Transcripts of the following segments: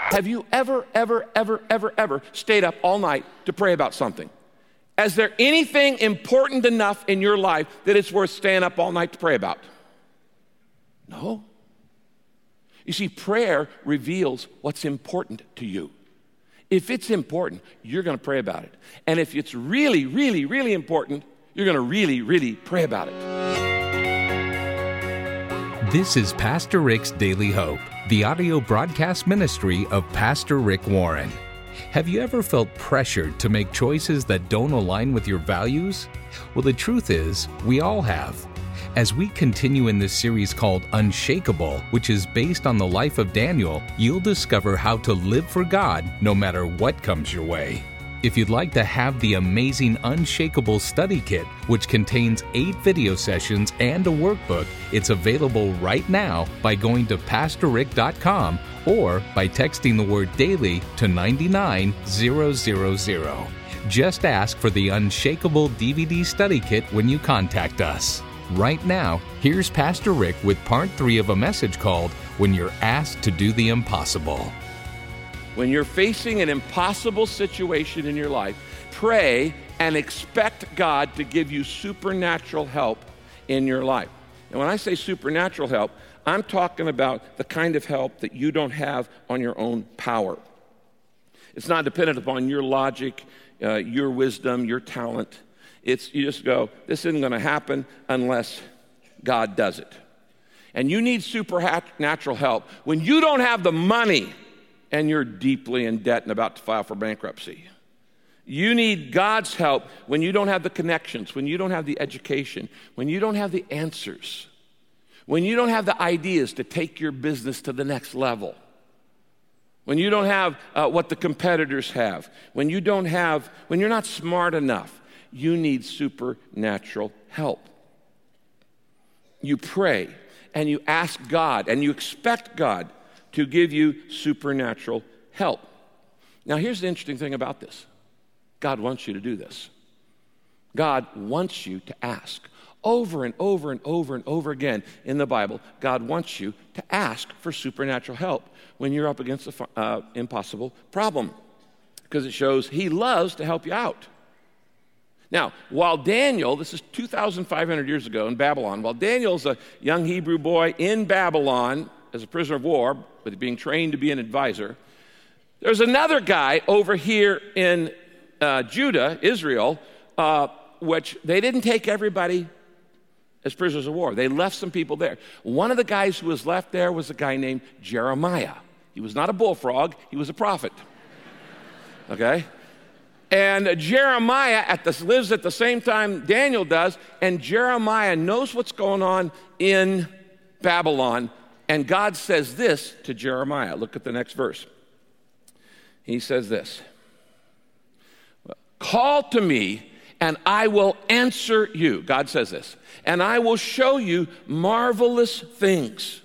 Have you ever stayed up all night to pray about something? Is there anything important enough in your life that it's worth staying up all night to pray about? No. You see, prayer reveals what's important to you. If it's important, you're going to pray about it. And if it's really important, you're going to really pray about it. This is Pastor Rick's Daily Hope, the audio broadcast ministry of Pastor Rick Warren. Have you ever felt pressured to make choices that don't align with your values? Well, the truth is, we all have. As we continue in this series called Unshakable, which is based on the life of Daniel, you'll discover how to live for God no matter what comes your way. If you'd like to have the amazing Unshakable study kit, which contains 8 video sessions and a workbook, it's available right now by going to PastorRick.com or by texting the word DAILY to 99000. Just ask for the Unshakable DVD study kit when you contact us. Right now, here's Pastor Rick with part 3 of a message called When You're Asked to Do the Impossible. When you're facing an impossible situation in your life, pray and expect God to give you supernatural help in your life. And when I say supernatural help, I'm talking about the kind of help that you don't have on your own power. It's not dependent upon your logic, your wisdom, your talent. You just go, this isn't going to happen unless God does it. And you need supernatural help when you don't have the money and you're deeply in debt and about to file for bankruptcy. You need God's help when you don't have the connections, when you don't have the education, when you don't have the answers, when you don't have the ideas to take your business to the next level, when you don't have what the competitors have, when you're not smart enough. You need supernatural help. You pray and you ask God and you expect God to give you supernatural help. Now, here's the interesting thing about this. God wants you to do this. God wants you to ask. Over and over again in the Bible, God wants you to ask for supernatural help when you're up against an impossible problem, because it shows He loves to help you out. Now, while Daniel, this is 2,500 years ago in Babylon, while Daniel's a young Hebrew boy in Babylon as a prisoner of war, but being trained to be an advisor, there's another guy over here in Judah, Israel, which they didn't take everybody as prisoners of war. They left some people there. One of the guys who was left there was a guy named Jeremiah. He was not a bullfrog, he was a prophet. Okay? And Jeremiah lives at the same time Daniel does, and Jeremiah knows what's going on in Babylon, and God says this to Jeremiah. Look at the next verse. He says this, "Call to me, and I will answer you." God says this, "and I will show you marvelous things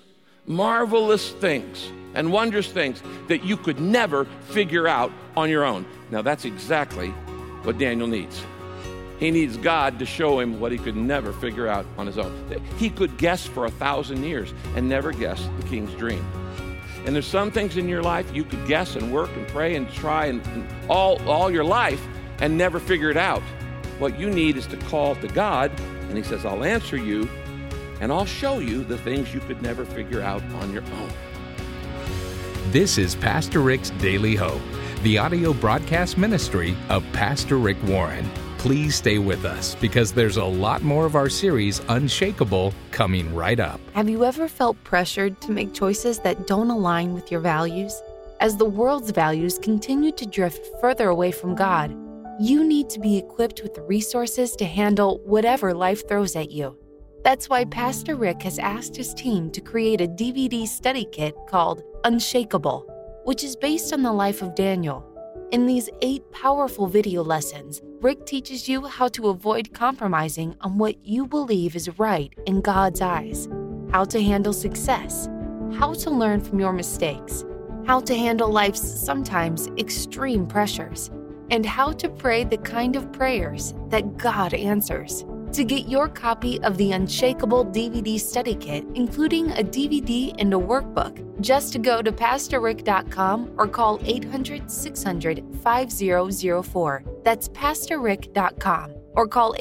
and wondrous things that you could never figure out on your own." Now, that's exactly what Daniel needs. He needs God to show him what he could never figure out on his own. He could guess for 1,000 years and never guess the king's dream. And there's some things in your life you could guess and work and pray and try and all your life and never figure it out. What you need is to call to God, and He says, "I'll answer you, and I'll show you the things you could never figure out on your own." This is Pastor Rick's Daily Hope, the audio broadcast ministry of Pastor Rick Warren. Please stay with us because there's a lot more of our series, Unshakable, coming right up. Have you ever felt pressured to make choices that don't align with your values? As the world's values continue to drift further away from God, you need to be equipped with the resources to handle whatever life throws at you. That's why Pastor Rick has asked his team to create a DVD study kit called Unshakable, which is based on the life of Daniel. In these 8 powerful video lessons, Rick teaches you how to avoid compromising on what you believe is right in God's eyes, how to handle success, how to learn from your mistakes, how to handle life's sometimes extreme pressures, and how to pray the kind of prayers that God answers. To get your copy of the Unshakable DVD Study Kit, including a DVD and a workbook, just go to PastorRick.com or call 800-600-5004. That's PastorRick.com or call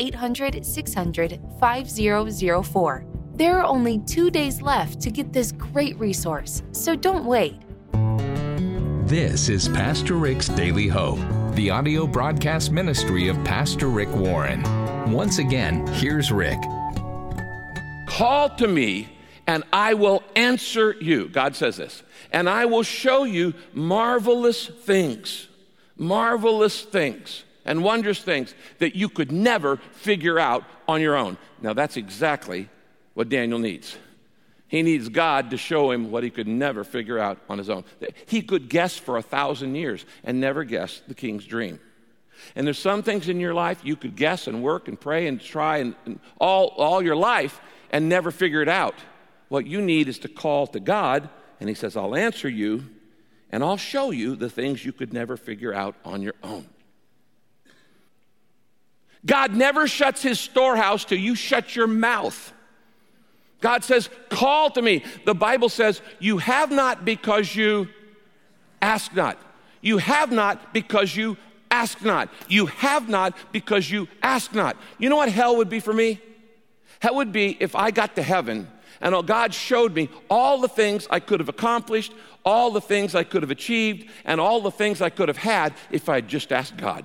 800-600-5004. There are only 2 days left to get this great resource, so don't wait. This is Pastor Rick's Daily Hope, the audio broadcast ministry of Pastor Rick Warren. Once again, here's Rick. Call to me, and I will answer you. God says this. And I will show you marvelous things and wondrous things that you could never figure out on your own. Now, that's exactly what Daniel needs. He needs God to show him what he could never figure out on his own. He could guess for 1,000 years and never guess the king's dream. And there's some things in your life you could guess and work and pray and try and all your life and never figure it out. What you need is to call to God, and he says, I'll answer you, and I'll show you the things you could never figure out on your own. God never shuts his storehouse till you shut your mouth. God says, call to me. The Bible says, you have not because you ask not. You have not because you ask not. You have not because you ask not. You know what hell would be for me? Hell would be if I got to heaven and God showed me all the things I could have accomplished, all the things I could have achieved, and all the things I could have had if I had just asked God.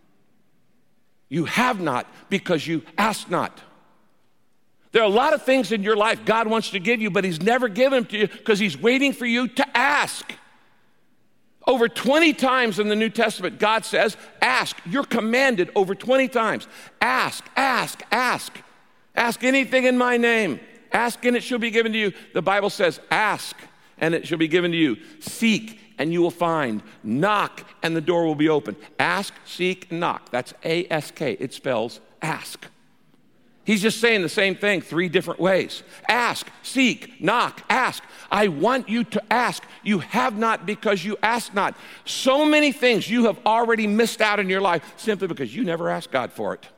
You have not because you ask not. There are a lot of things in your life God wants to give you, but he's never given them to you because he's waiting for you to ask. Over 20 times in the New Testament, God says, ask. You're commanded over 20 times. Ask, ask, ask. Ask anything in my name. Ask and it shall be given to you. The Bible says, ask and it shall be given to you. Seek and you will find. Knock and the door will be open. Ask, seek, and knock. That's A-S-K. It spells ask. He's just saying the same thing 3 different ways. Ask, seek, knock, ask. I want you to ask. You have not because you ask not. So many things you have already missed out in your life simply because you never asked God for it.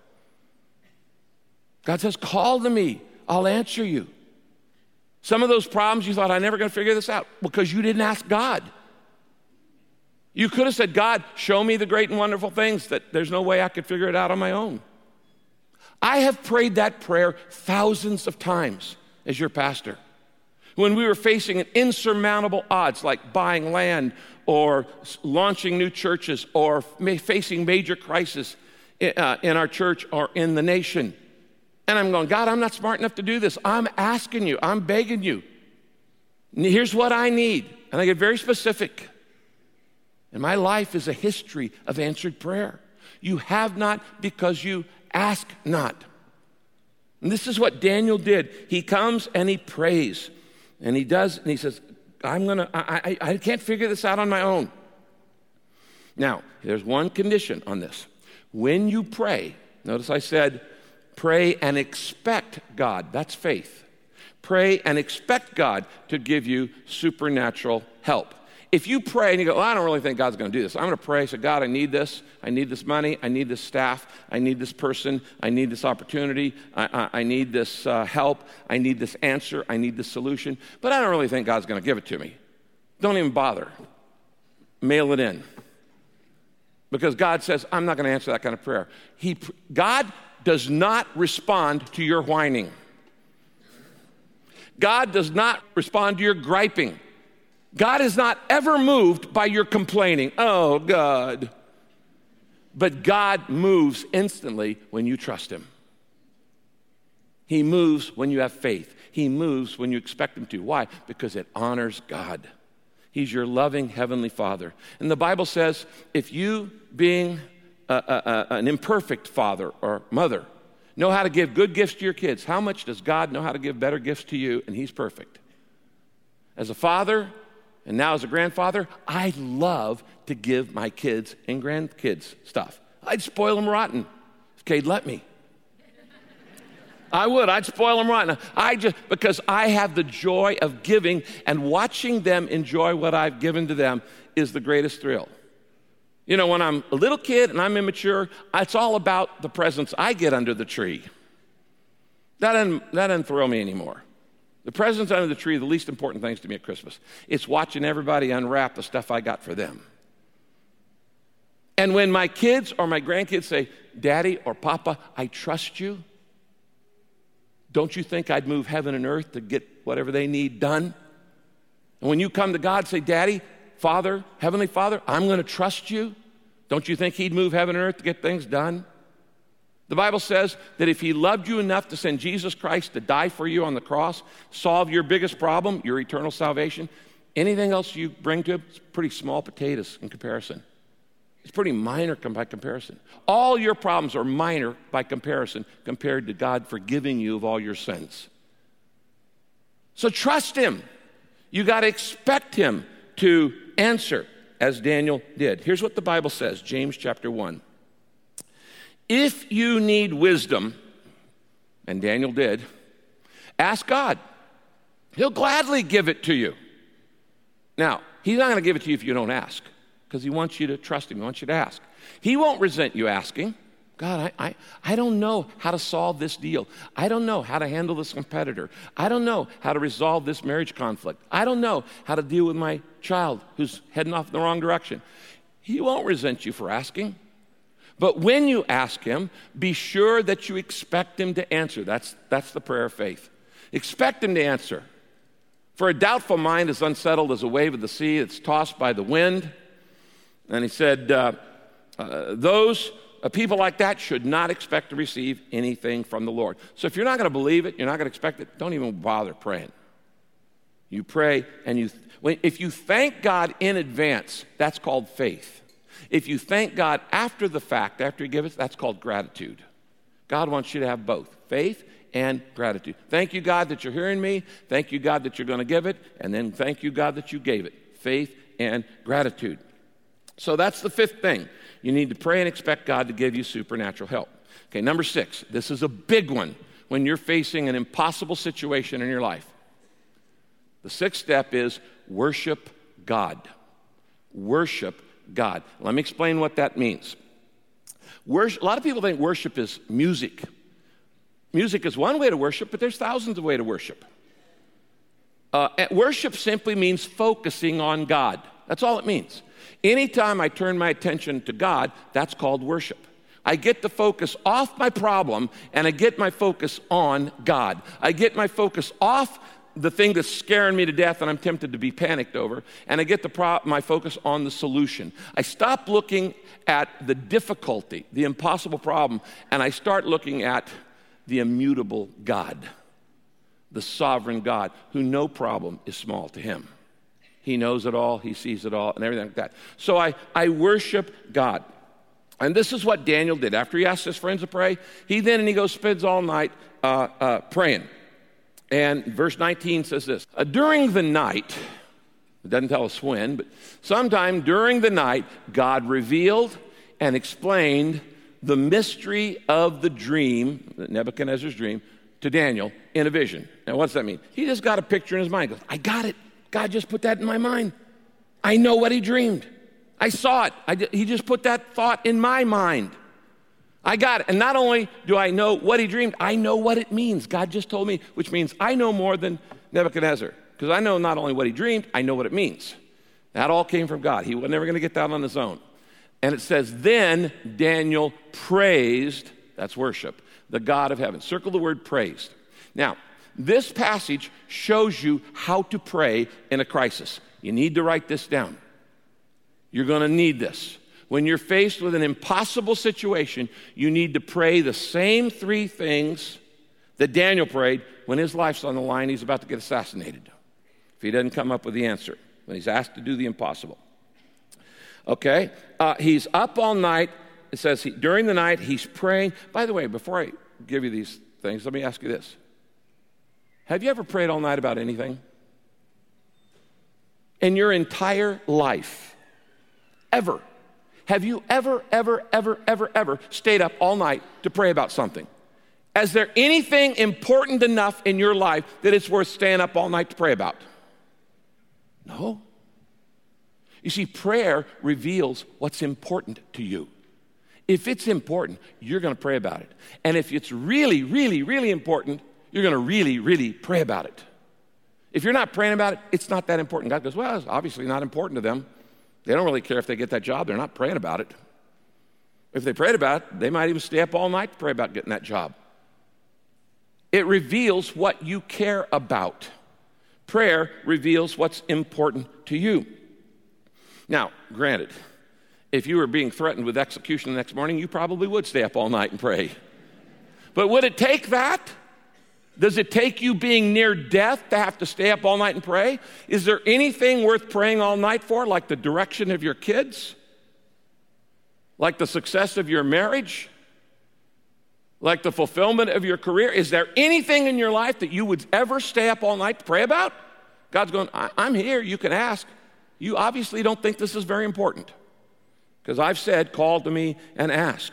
God says, call to me. I'll answer you. Some of those problems you thought, I'm never going to figure this out because you didn't ask God. You could have said, God, show me the great and wonderful things that there's no way I could figure it out on my own. I have prayed that prayer thousands of times as your pastor. When we were facing an insurmountable odds like buying land or launching new churches or facing major crisis in our church or in the nation. And I'm going, God, I'm not smart enough to do this. I'm asking you. I'm begging you. Here's what I need. And I get very specific. And my life is a history of answered prayer. You have not because you ask not. And this is what Daniel did. He comes and he prays. And he does, and he says, I can't figure this out on my own. Now, there's one condition on this. When you pray, notice I said, pray and expect God. That's faith. Pray and expect God to give you supernatural help. If you pray and you go, I don't really think God's going to do this. I'm going to pray, say, God, I need this money, I need this staff, I need this person, I need this opportunity, I need this help, I need this answer, I need this solution, but I don't really think God's going to give it to me. Don't even bother. Mail it in. Because God says, I'm not going to answer that kind of prayer. God does not respond to your whining. God does not respond to your griping. God is not ever moved by your complaining. Oh, God. But God moves instantly when you trust him. He moves when you have faith. He moves when you expect him to. Why? Because it honors God. He's your loving heavenly Father. And the Bible says, if you, being an imperfect father or mother, know how to give good gifts to your kids, how much does God know how to give better gifts to you? And he's perfect. As a father, and now as a grandfather, I love to give my kids and grandkids stuff. I'd spoil them rotten if Kay'd let me. I would. I'd spoil them rotten. Because I have the joy of giving, and watching them enjoy what I've given to them is the greatest thrill. You know, when I'm a little kid and I'm immature, it's all about the presents I get under the tree. That doesn't thrill me anymore. The presents under the tree are the least important things to me at Christmas. It's watching everybody unwrap the stuff I got for them. And when my kids or my grandkids say, Daddy or Papa, I trust you, don't you think I'd move heaven and earth to get whatever they need done? And when you come to God, say, Daddy, Father, Heavenly Father, I'm going to trust you. Don't you think he'd move heaven and earth to get things done? The Bible says that if he loved you enough to send Jesus Christ to die for you on the cross, solve your biggest problem, your eternal salvation, anything else you bring to him, it's pretty small potatoes in comparison. It's pretty minor by comparison. All your problems are minor by comparison compared to God forgiving you of all your sins. So trust him. You got to expect him to answer as Daniel did. Here's what the Bible says, James chapter 1. If you need wisdom, and Daniel did, ask God. He'll gladly give it to you. Now, he's not going to give it to you if you don't ask, because he wants you to trust him. He wants you to ask. He won't resent you asking. God, I don't know how to solve this deal. I don't know how to handle this competitor. I don't know how to resolve this marriage conflict. I don't know how to deal with my child who's heading off in the wrong direction. He won't resent you for asking. But when you ask him, be sure that you expect him to answer. That's the prayer of faith. Expect him to answer. For a doubtful mind is unsettled as a wave of the sea that's tossed by the wind. And he said, people like that should not expect to receive anything from the Lord. So if you're not going to believe it, you're not going to expect it, don't even bother praying. You pray, and if you thank God in advance, that's called faith. If you thank God after the fact, after he gives it, that's called gratitude. God wants you to have both, faith and gratitude. Thank you, God, that you're hearing me. Thank you, God, that you're going to give it. And then thank you, God, that you gave it. Faith and gratitude. So that's the fifth thing. You need to pray and expect God to give you supernatural help. Okay, number 6. This is a big one when you're facing an impossible situation in your life. The 6th step is worship God. Worship God. Let me explain what that means. A lot of people think worship is music. Music is one way to worship, but there's thousands of ways to worship. Worship simply means focusing on God. That's all it means. Anytime I turn my attention to God, that's called worship. I get the focus off my problem, and I get my focus on God. I get my focus off the thing that's scaring me to death and I'm tempted to be panicked over, and I get my focus on the solution. I stop looking at the difficulty, the impossible problem, and I start looking at the immutable God, the sovereign God, who no problem is small to him. He knows it all, he sees it all, and everything like that. So I worship God. And this is what Daniel did. After he asked his friends to pray, he spends all night praying. And verse 19 says this, during the night, it doesn't tell us when, but sometime during the night, God revealed and explained the mystery of the dream, Nebuchadnezzar's dream, to Daniel in a vision. Now, what's that mean? He just got a picture in his mind. He goes, I got it. God just put that in my mind. I know what he dreamed. I saw it. He just put that thought in my mind. I got it. And not only do I know what he dreamed, I know what it means. God just told me, which means I know more than Nebuchadnezzar. Because I know not only what he dreamed, I know what it means. That all came from God. He was never going to get that on his own. And it says, then Daniel praised, that's worship, the God of heaven. Circle the word praised. Now, this passage shows you how to pray in a crisis. You need to write this down. You're going to need this. When you're faced with an impossible situation, you need to pray the same 3 things that Daniel prayed when his life's on the line. He's about to get assassinated. If he doesn't come up with the answer, when he's asked to do the impossible. Okay? He's up all night. It says during the night, he's praying. By the way, before I give you these things, let me ask you this. Have you ever prayed all night about anything? In your entire life, ever. Have you ever stayed up all night to pray about something? Is there anything important enough in your life that it's worth staying up all night to pray about? No. You see, prayer reveals what's important to you. If it's important, you're going to pray about it. And if it's really, really, really important, you're going to really, really pray about it. If you're not praying about it, it's not that important. God goes, well, it's obviously not important to them. They don't really care if they get that job. They're not praying about it. If they prayed about it, they might even stay up all night to pray about getting that job. It reveals what you care about. Prayer reveals what's important to you. Now, granted, if you were being threatened with execution the next morning, you probably would stay up all night and pray. But would it take that? Does it take you being near death to have to stay up all night and pray? Is there anything worth praying all night for, like the direction of your kids? Like the success of your marriage? Like the fulfillment of your career? Is there anything in your life that you would ever stay up all night to pray about? God's going, I'm here, you can ask. You obviously don't think this is very important. Because I've said, call to me and ask.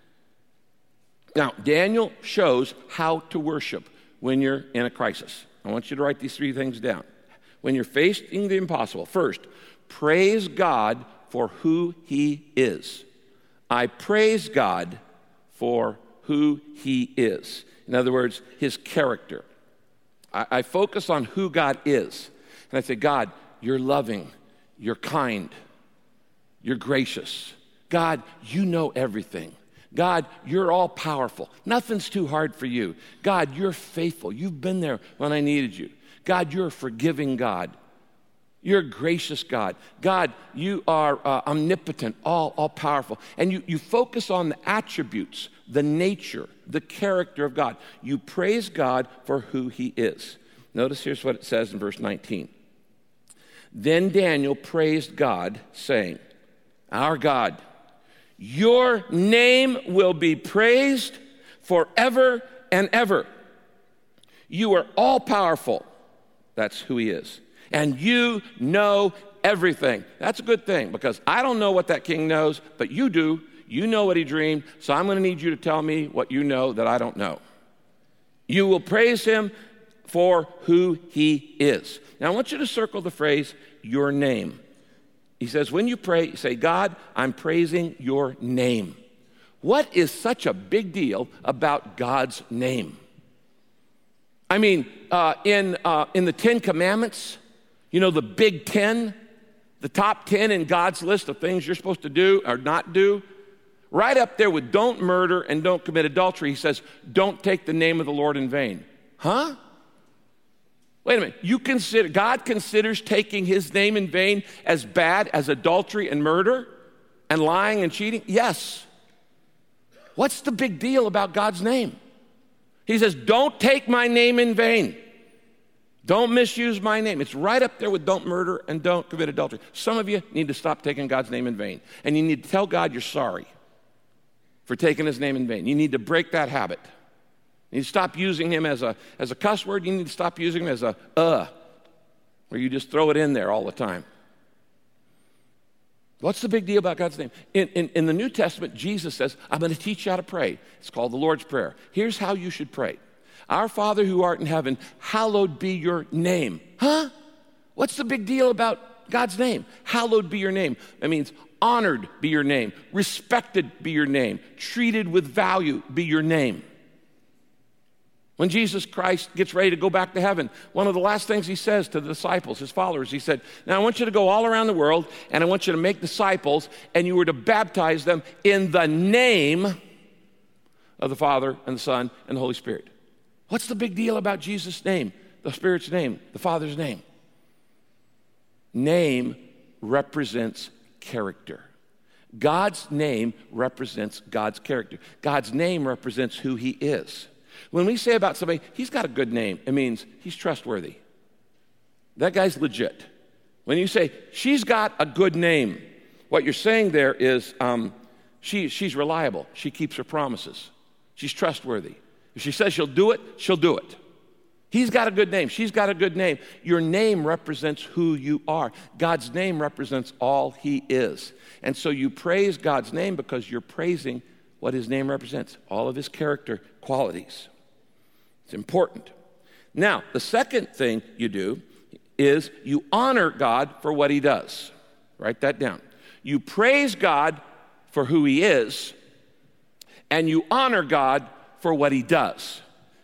Now, Daniel shows how to worship when you're in a crisis. I want you to write these 3 things down. When you're facing the impossible, first, praise God for who he is. I praise God for who he is. In other words, his character. I focus on who God is. And I say, God, you're loving, you're kind, you're gracious. God, you know everything. God, you're all powerful. Nothing's too hard for you. God, you're faithful. You've been there when I needed you. God, you're a forgiving God. You're a gracious God. God, you are omnipotent, all powerful. And you focus on the attributes, the nature, the character of God. You praise God for who he is. Notice here's what it says in verse 19. Then Daniel praised God, saying, our God, your name will be praised forever and ever. You are all powerful. That's who he is. And you know everything. That's a good thing, because I don't know what that king knows, but you do. You know what he dreamed, so I'm going to need you to tell me what you know that I don't know. You will praise him for who he is. Now I want you to circle the phrase, your name. He says, when you pray, say, God, I'm praising your name. What is such a big deal about God's name? I mean, in the 10 Commandments, you know, the big 10, the top 10 in God's list of things you're supposed to do or not do, right up there with don't murder and don't commit adultery, he says, don't take the name of the Lord in vain. Huh? Wait a minute, God considers taking his name in vain as bad as adultery and murder and lying and cheating? Yes. What's the big deal about God's name? He says, don't take my name in vain. Don't misuse my name. It's right up there with don't murder and don't commit adultery. Some of you need to stop taking God's name in vain. And you need to tell God you're sorry for taking his name in vain. You need to break that habit. You need to stop using him as a cuss word. You need to stop using him as where you just throw it in there all the time. What's the big deal about God's name? In the New Testament, Jesus says, I'm going to teach you how to pray. It's called the Lord's Prayer. Here's how you should pray. Our Father who art in heaven, hallowed be your name. Huh? What's the big deal about God's name? Hallowed be your name. That means honored be your name. Respected be your name. Treated with value be your name. When Jesus Christ gets ready to go back to heaven, one of the last things he says to the disciples, his followers, he said, now I want you to go all around the world and I want you to make disciples and you were to baptize them in the name of the Father and the Son and the Holy Spirit. What's the big deal about Jesus' name, the Spirit's name, the Father's name? Name represents character. God's name represents God's character. God's name represents who he is. When we say about somebody, he's got a good name, it means he's trustworthy. That guy's legit. When you say, she's got a good name, what you're saying there is she's reliable. She keeps her promises. She's trustworthy. If she says she'll do it, she'll do it. He's got a good name. She's got a good name. Your name represents who you are. God's name represents all he is. And so you praise God's name because you're praising what his name represents, all of his character qualities. It's important. Now, the second thing you do is you honor God for what he does. Write that down. You praise God for who he is, and you honor God for what he does.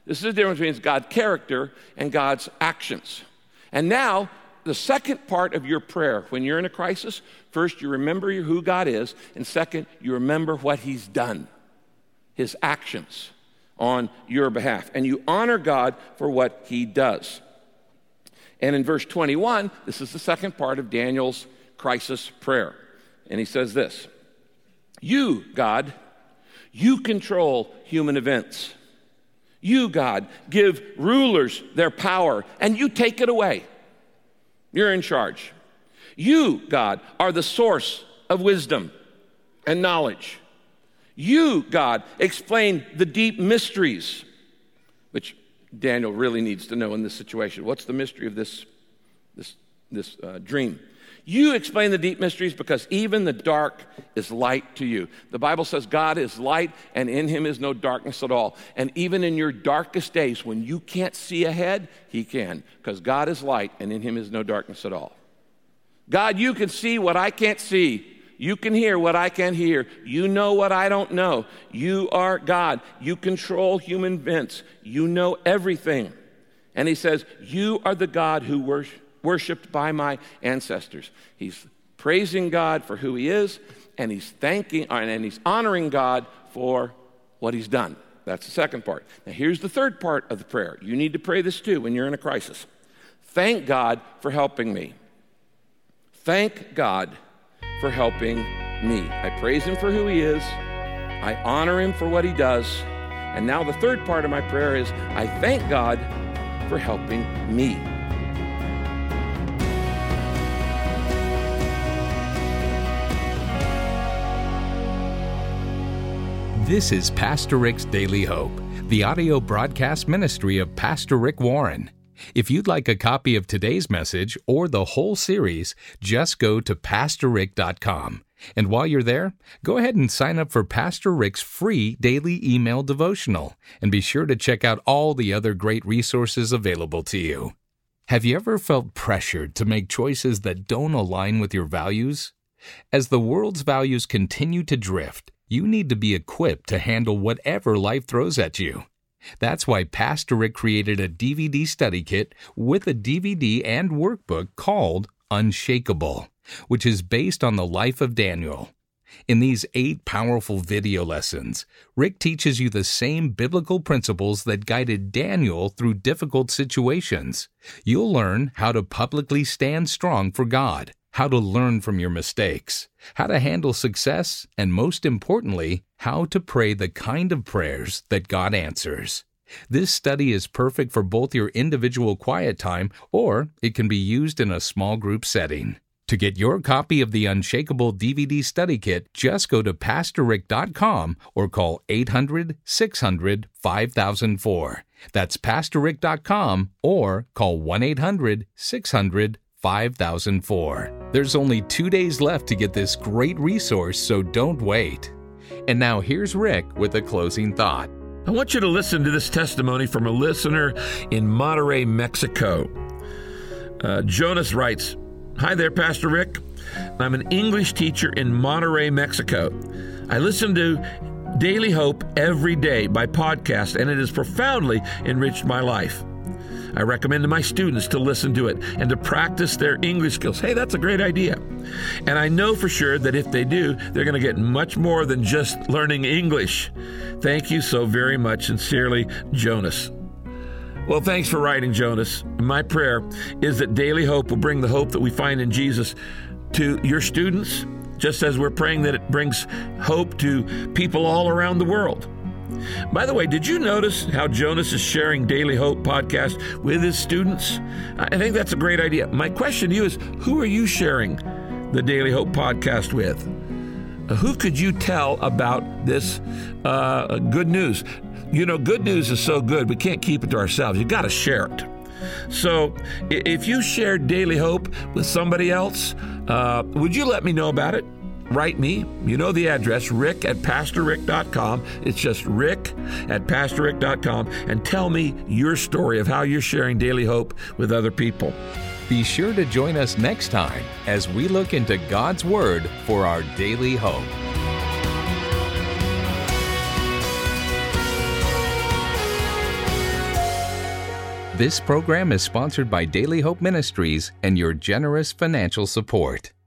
This is the difference between God's character and God's actions. And now, the second part of your prayer, when you're in a crisis, first, you remember who God is, and second, you remember what he's done, his actions on your behalf. And you honor God for what he does. And in verse 21, this is the second part of Daniel's crisis prayer. And he says this, "You, God, you control human events. You, God, give rulers their power, and you take it away. You're in charge. You, God, are the source of wisdom and knowledge. You, God, explain the deep mysteries," which Daniel really needs to know in this situation. What's the mystery of this dream? "You explain the deep mysteries because even the dark is light to you." The Bible says God is light and in him is no darkness at all. And even in your darkest days when you can't see ahead, he can, because God is light and in him is no darkness at all. God, you can see what I can't see. You can hear what I can't hear. You know what I don't know. You are God. You control human events. You know everything. And he says, you are the God who worshipped by my ancestors. He's praising God for who he is, and he's honoring God for what he's done. That's the second part. Now here's the third part of the prayer. You need to pray this too when you're in a crisis. Thank God for helping me. Thank God for helping me. I praise him for who he is. I honor him for what he does. And now the third part of my prayer is, I thank God for helping me. This is Pastor Rick's Daily Hope, the audio broadcast ministry of Pastor Rick Warren. If you'd like a copy of today's message or the whole series, just go to PastorRick.com. And while you're there, go ahead and sign up for Pastor Rick's free daily email devotional, and be sure to check out all the other great resources available to you. Have you ever felt pressured to make choices that don't align with your values? As the world's values continue to drift, you need to be equipped to handle whatever life throws at you. That's why Pastor Rick created a DVD study kit with a DVD and workbook called Unshakable, which is based on the life of Daniel. In these 8 powerful video lessons, Rick teaches you the same biblical principles that guided Daniel through difficult situations. You'll learn how to publicly stand strong for God, how to learn from your mistakes, how to handle success, and most importantly, how to pray the kind of prayers that God answers. This study is perfect for both your individual quiet time, or it can be used in a small group setting. To get your copy of the Unshakable DVD study kit, just go to PastorRick.com or call 800-600-5004. That's PastorRick.com or call 1-800-600-5004. There's only 2 days left to get this great resource, so don't wait. And now here's Rick with a closing thought. I want you to listen to this testimony from a listener in Monterrey, Mexico. Jonas writes, "Hi there, Pastor Rick. I'm an English teacher in Monterrey, Mexico. I listen to Daily Hope every day by podcast, and it has profoundly enriched my life. I recommend to my students to listen to it and to practice their English skills." Hey, that's a great idea. "And I know for sure that if they do, they're going to get much more than just learning English. Thank you so very much. Sincerely, Jonas." Well, thanks for writing, Jonas. My prayer is that Daily Hope will bring the hope that we find in Jesus to your students, just as we're praying that it brings hope to people all around the world. By the way, did you notice how Jonas is sharing Daily Hope podcast with his students? I think that's a great idea. My question to you is, who are you sharing the Daily Hope podcast with? Who could you tell about this good news? You know, good news is so good, we can't keep it to ourselves. You've got to share it. So if you share Daily Hope with somebody else, would you let me know about it? Write me. You know the address, rick@pastorrick.com. It's just rick@pastorrick.com, and tell me your story of how you're sharing Daily Hope with other people. Be sure to join us next time as we look into God's Word for our daily hope. This program is sponsored by Daily Hope Ministries and your generous financial support.